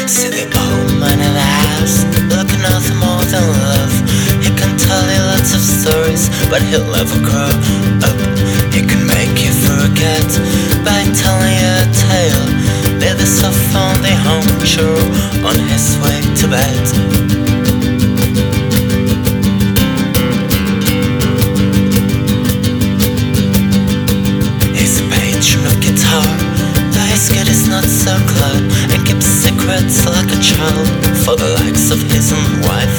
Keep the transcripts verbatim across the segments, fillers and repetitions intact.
See the old man in the house, looking nothing more than love. He can tell you lots of stories, but he'll never grow up. He can make you forget by telling you a tale. Leave the sofa on the home chore on his way to bed. He's a patron of guitar, though his kid is not so glad, and keeps secrets like a child for the likes of his own wife.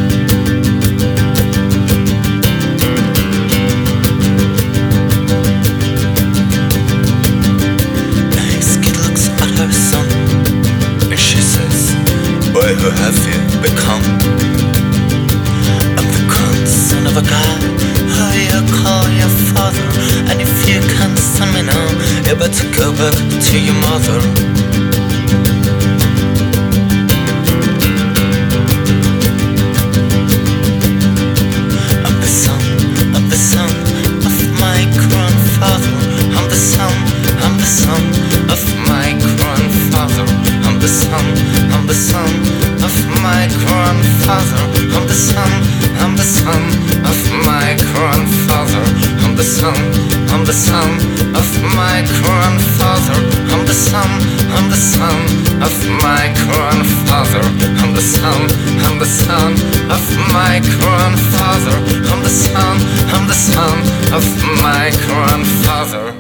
His kid looks at her son, and she says, "Boy, who have you become?" "I'm the grandson of a guy who you call your father, and if you can't stand me now, you better go back to your mother." I'm the son, I'm the son of my grandfather. I'm the son, I'm the son of my grandfather. I'm the son, I'm the son of my grandfather. I'm the son, I'm the son of my grandfather. I'm the son, I'm the son of my grandfather. I'm the son, I'm the son of my grandfather. I'm the son, I'm the son of my grandfather. I'm the son, I'm the son of my grandfather.